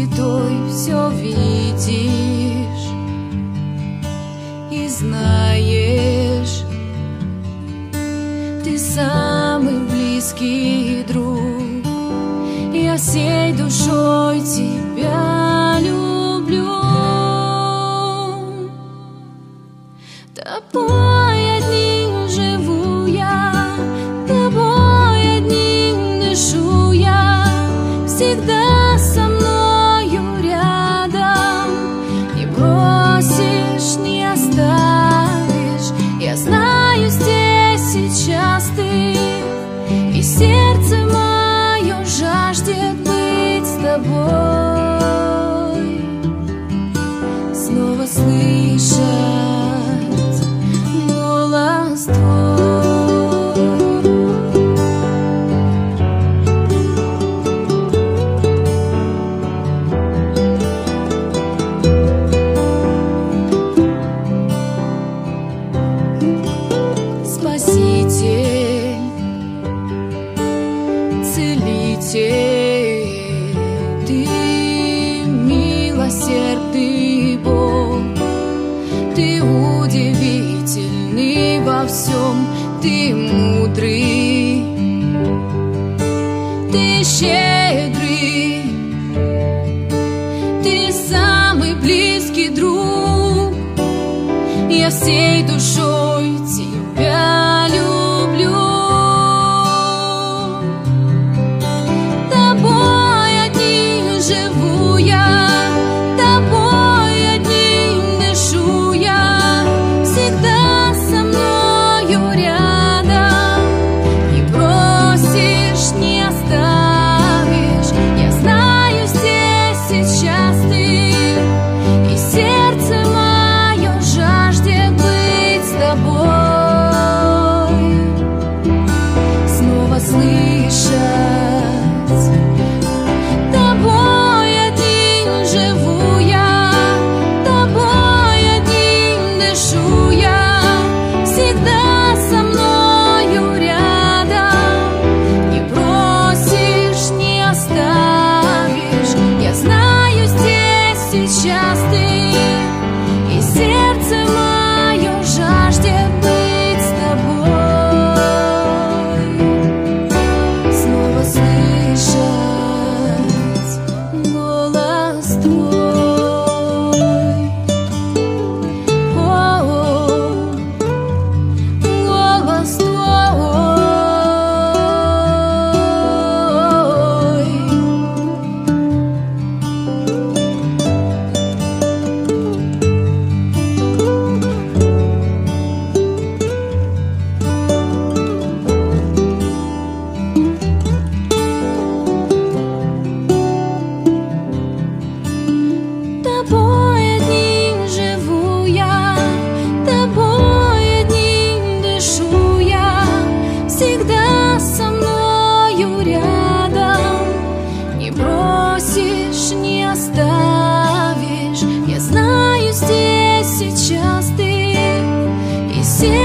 святой все видишь и знаешь, ты самый близкий друг. Я всей душой тебя люблю. Тобой одним живу я, тобой одним дышу я, всегда со мною рядом. Не бросишь, не оставишь, я знаю, здесь сейчас ты, и сердце мое жаждет быть с тобой. Снова слышать голос твой. Спаситель, целитель, ты милосердный Бог, ты удивительный во всем, ты мудрый, ты щедрый, ты самый близкий друг. Я всей душой тебя люблю. Тобой одним живу я, тобой одним дышу я, всегда со мною рядом. Не бросишь, не оставишь, я знаю, здесь сейчас ты, и сердце мое жаждет быть с тобой. Снова слышать, тобой одним живу я, тобой одним дышу я, всегда со мною рядом. Не бросишь, не оставишь, я знаю, здесь сейчас ты, и сердце мое жаждет быть с тобой. Снова слышать голос твой. О-о-о, голос твой. Тобой одним живу я, тобой одним дышу я, всегда со мною рядом. Не бросишь, не оставишь, я знаю, здесь сейчас ты, и сердце